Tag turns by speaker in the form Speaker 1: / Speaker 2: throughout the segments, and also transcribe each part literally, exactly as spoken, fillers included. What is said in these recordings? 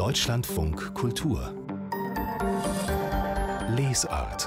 Speaker 1: Deutschlandfunk Kultur Lesart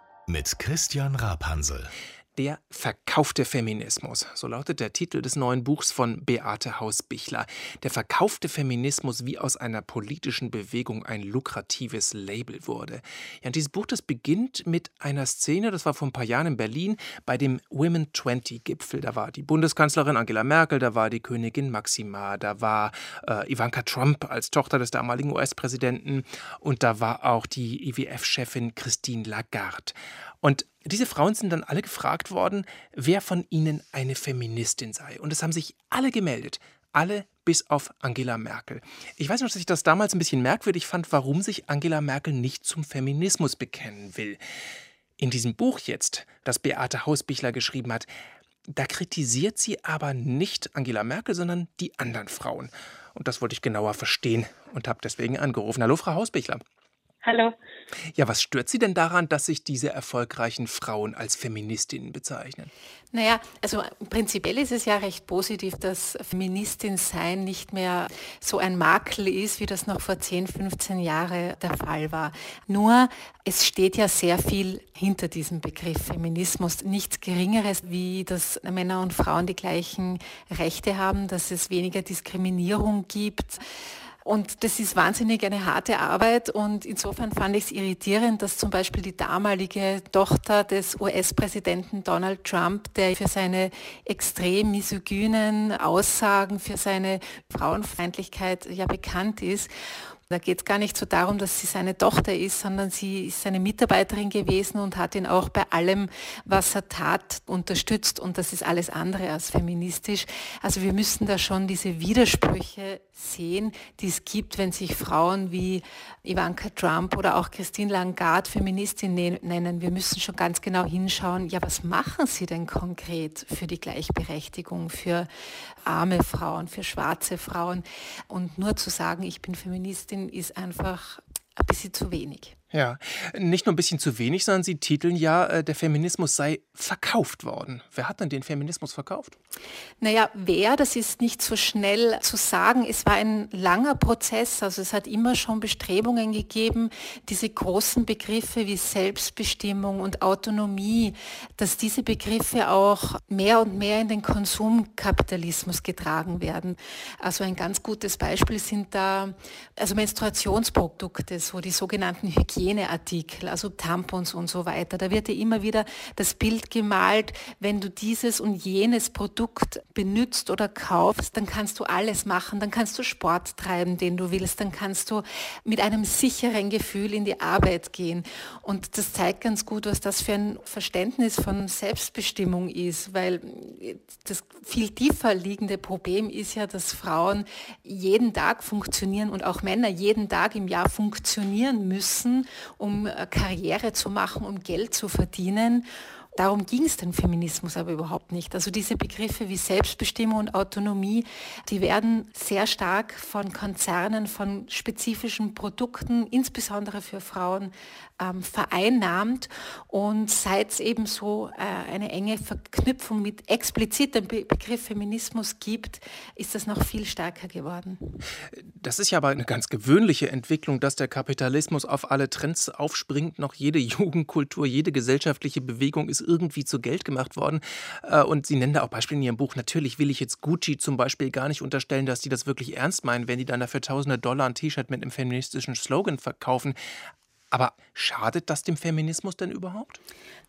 Speaker 1: mit Christian Rapansel.
Speaker 2: Der verkaufte Feminismus, so lautet der Titel des neuen Buchs von Beate Haus-Bichler. Der verkaufte Feminismus, wie aus einer politischen Bewegung ein lukratives Label wurde. Ja, und dieses Buch, das beginnt mit einer Szene, das war vor ein paar Jahren in Berlin, bei dem Women zwanzig-Gipfel. Da war die Bundeskanzlerin Angela Merkel, da war die Königin Maxima, da war äh, Ivanka Trump als Tochter des damaligen U S-Präsidenten und da war auch die I W F-Chefin Christine Lagarde. Und diese Frauen sind dann alle gefragt worden, wer von ihnen eine Feministin sei. Und es haben sich alle gemeldet. Alle bis auf Angela Merkel. Ich weiß noch, dass ich das damals ein bisschen merkwürdig fand, warum sich Angela Merkel nicht zum Feminismus bekennen will. In diesem Buch jetzt, das Beate Haus-Bichler geschrieben hat, da kritisiert sie aber nicht Angela Merkel, sondern die anderen Frauen. Und das wollte ich genauer verstehen und habe deswegen angerufen. Hallo, Frau Haus-Bichler.
Speaker 3: Hallo.
Speaker 2: Ja, was stört Sie denn daran, dass sich diese erfolgreichen Frauen als Feministinnen bezeichnen?
Speaker 3: Naja, also prinzipiell ist es ja recht positiv, dass Feministin sein nicht mehr so ein Makel ist, wie das noch vor zehn, fünfzehn Jahren der Fall war. Nur, es steht ja sehr viel hinter diesem Begriff Feminismus. Nichts Geringeres, wie dass Männer und Frauen die gleichen Rechte haben, dass es weniger Diskriminierung gibt. Und das ist wahnsinnig eine harte Arbeit und insofern fand ich es irritierend, dass zum Beispiel die damalige Tochter des U S-Präsidenten Donald Trump, der für seine extrem misogynen Aussagen, für seine Frauenfeindlichkeit ja bekannt ist. Da geht es gar nicht so darum, dass sie seine Tochter ist, sondern sie ist seine Mitarbeiterin gewesen und hat ihn auch bei allem, was er tat, unterstützt. Und das ist alles andere als feministisch. Also wir müssen da schon diese Widersprüche sehen, die es gibt, wenn sich Frauen wie Ivanka Trump oder auch Christine Lagarde Feministin nennen. Wir müssen schon ganz genau hinschauen, ja, was machen sie denn konkret für die Gleichberechtigung, für arme Frauen, für schwarze Frauen? Und nur zu sagen, ich bin Feministin, ist einfach ein bisschen zu wenig.
Speaker 2: Ja, nicht nur ein bisschen zu wenig, sondern Sie titeln ja, der Feminismus sei verkauft worden. Wer hat denn den Feminismus verkauft?
Speaker 3: Naja, wer, das ist nicht so schnell zu sagen. Es war ein langer Prozess, also es hat immer schon Bestrebungen gegeben, diese großen Begriffe wie Selbstbestimmung und Autonomie, dass diese Begriffe auch mehr und mehr in den Konsumkapitalismus getragen werden. Also ein ganz gutes Beispiel sind da also Menstruationsprodukte, so die sogenannten Hygiene. Hygieneartikel, also Tampons und so weiter. Da wird ja immer wieder das Bild gemalt, wenn du dieses und jenes Produkt benutzt oder kaufst, dann kannst du alles machen, dann kannst du Sport treiben, den du willst, dann kannst du mit einem sicheren Gefühl in die Arbeit gehen. Und das zeigt ganz gut, was das für ein Verständnis von Selbstbestimmung ist, weil das viel tiefer liegende Problem ist ja, dass Frauen jeden Tag funktionieren und auch Männer jeden Tag im Jahr funktionieren müssen, um Karriere zu machen, um Geld zu verdienen. Darum ging es den Feminismus aber überhaupt nicht. Also diese Begriffe wie Selbstbestimmung und Autonomie, die werden sehr stark von Konzernen, von spezifischen Produkten, insbesondere für Frauen, ähm, vereinnahmt. Und seit es eben so äh, eine enge Verknüpfung mit explizitem Be- Begriff Feminismus gibt, ist das noch viel stärker geworden.
Speaker 2: Das ist ja aber eine ganz gewöhnliche Entwicklung, dass der Kapitalismus auf alle Trends aufspringt. Noch jede Jugendkultur, jede gesellschaftliche Bewegung ist irgendwie zu Geld gemacht worden. Und Sie nennen da auch Beispiele in Ihrem Buch. Natürlich will ich jetzt Gucci zum Beispiel gar nicht unterstellen, dass die das wirklich ernst meinen, wenn die dann dafür tausende Dollar ein T-Shirt mit einem feministischen Slogan verkaufen. Aber schadet das dem Feminismus denn überhaupt?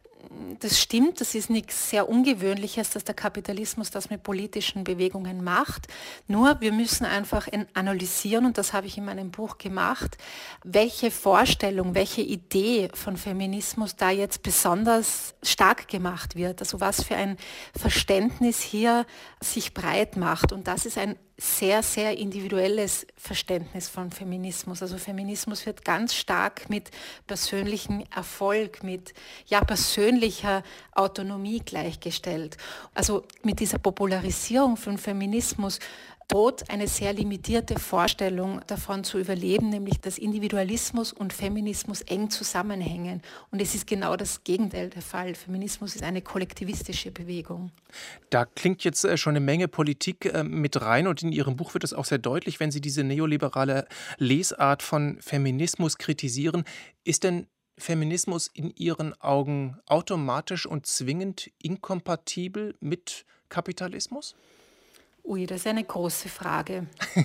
Speaker 3: Das stimmt, das ist nichts sehr Ungewöhnliches, dass der Kapitalismus das mit politischen Bewegungen macht. Nur wir müssen einfach analysieren, und das habe ich in meinem Buch gemacht, welche Vorstellung, welche Idee von Feminismus da jetzt besonders stark gemacht wird. Also was für ein Verständnis hier sich breit macht. Und das ist ein sehr, sehr individuelles Verständnis von Feminismus. Also Feminismus wird ganz stark mit persönlichem Erfolg, mit ja, persönlicher Autonomie gleichgestellt. Also mit dieser Popularisierung von Feminismus droht eine sehr limitierte Vorstellung davon zu überleben, nämlich dass Individualismus und Feminismus eng zusammenhängen. Und es ist genau das Gegenteil der Fall. Feminismus ist eine kollektivistische Bewegung.
Speaker 2: Da klingt jetzt äh, schon eine Menge Politik äh, mit rein und in Ihrem Buch wird es auch sehr deutlich, wenn Sie diese neoliberale Lesart von Feminismus kritisieren. Ist denn Feminismus in Ihren Augen automatisch und zwingend inkompatibel mit Kapitalismus?
Speaker 3: Ui, das ist eine große Frage.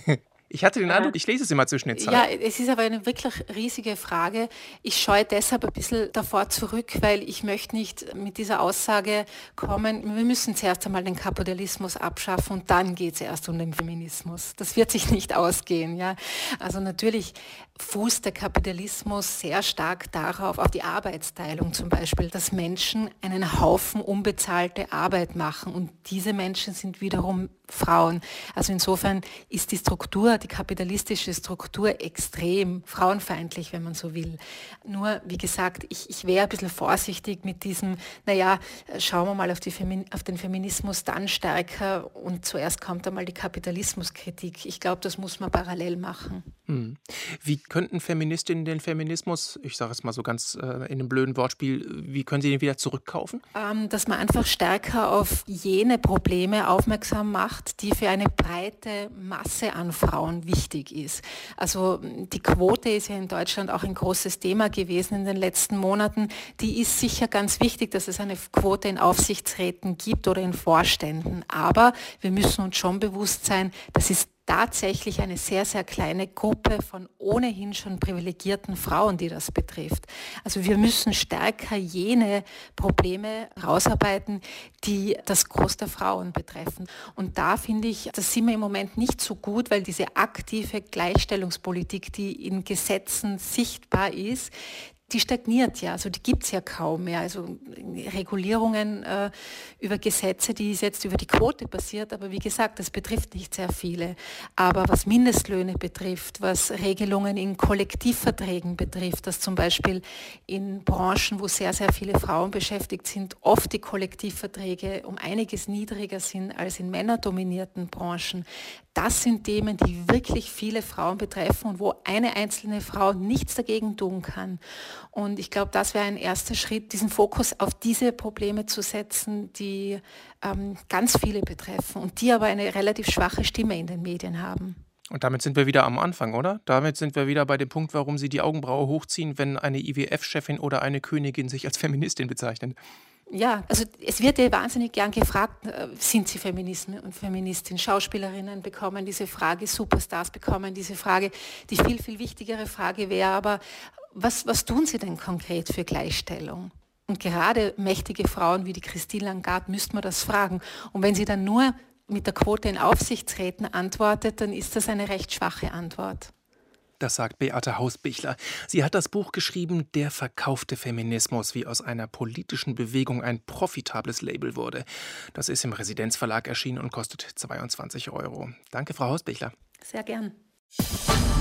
Speaker 2: Ich hatte den Eindruck, ich lese es immer zwischen den Zeilen.
Speaker 3: Ja, es ist aber eine wirklich riesige Frage. Ich scheue deshalb ein bisschen davor zurück, weil ich möchte nicht mit dieser Aussage kommen, wir müssen zuerst einmal den Kapitalismus abschaffen und dann geht es erst um den Feminismus. Das wird sich nicht ausgehen. Ja? Also natürlich fußt der Kapitalismus sehr stark darauf, auf die Arbeitsteilung zum Beispiel, dass Menschen einen Haufen unbezahlte Arbeit machen und diese Menschen sind wiederum Frauen. Also insofern ist die Struktur, die kapitalistische Struktur extrem frauenfeindlich, wenn man so will. Nur, wie gesagt, ich, ich wäre ein bisschen vorsichtig mit diesem, naja, schauen wir mal auf, die Femin- auf den Feminismus dann stärker und zuerst kommt einmal die Kapitalismuskritik. Ich glaube, das muss man parallel machen.
Speaker 2: Hm. Wie könnten Feministinnen den Feminismus, ich sage es mal so ganz äh, in einem blöden Wortspiel, wie können sie den wieder zurückkaufen?
Speaker 3: Ähm, dass man einfach stärker auf jene Probleme aufmerksam macht, die für eine breite Masse an Frauen wichtig ist. Also die Quote ist ja in Deutschland auch ein großes Thema gewesen in den letzten Monaten. Die ist sicher ganz wichtig, dass es eine Quote in Aufsichtsräten gibt oder in Vorständen. Aber wir müssen uns schon bewusst sein, das ist tatsächlich eine sehr, sehr kleine Gruppe von ohnehin schon privilegierten Frauen, die das betrifft. Also wir müssen stärker jene Probleme rausarbeiten, die das Gros der Frauen betreffen. Und da finde ich, das sind wir im Moment nicht so gut, weil diese aktive Gleichstellungspolitik, die in Gesetzen sichtbar ist, die stagniert ja, also die gibt es ja kaum mehr. Also Regulierungen äh, über Gesetze, die ist jetzt über die Quote basiert, aber wie gesagt, das betrifft nicht sehr viele. Aber was Mindestlöhne betrifft, was Regelungen in Kollektivverträgen betrifft, dass zum Beispiel in Branchen, wo sehr, sehr viele Frauen beschäftigt sind, oft die Kollektivverträge um einiges niedriger sind als in männerdominierten Branchen. Das sind Themen, die wirklich viele Frauen betreffen und wo eine einzelne Frau nichts dagegen tun kann. Und ich glaube, das wäre ein erster Schritt, diesen Fokus auf diese Probleme zu setzen, die ähm, ganz viele betreffen und die aber eine relativ schwache Stimme in den Medien haben.
Speaker 2: Und damit sind wir wieder am Anfang, oder? Damit sind wir wieder bei dem Punkt, warum Sie die Augenbraue hochziehen, wenn eine I W F-Chefin oder eine Königin sich als Feministin bezeichnet.
Speaker 3: Ja, also es wird ja wahnsinnig gern gefragt, sind Sie Feministen und Feministin? Schauspielerinnen bekommen diese Frage, Superstars bekommen diese Frage. Die viel, viel wichtigere Frage wäre aber, was, was tun Sie denn konkret für Gleichstellung? Und gerade mächtige Frauen wie die Christine Lagarde müsste man das fragen. Und wenn sie dann nur mit der Quote in Aufsichtsräten antwortet, dann ist das eine recht schwache Antwort.
Speaker 2: Das sagt Beate Hausbichler. Sie hat das Buch geschrieben, Der verkaufte Feminismus, wie aus einer politischen Bewegung ein profitables Label wurde. Das ist im Residenzverlag erschienen und kostet zweiundzwanzig Euro. Danke, Frau Hausbichler.
Speaker 3: Sehr gern.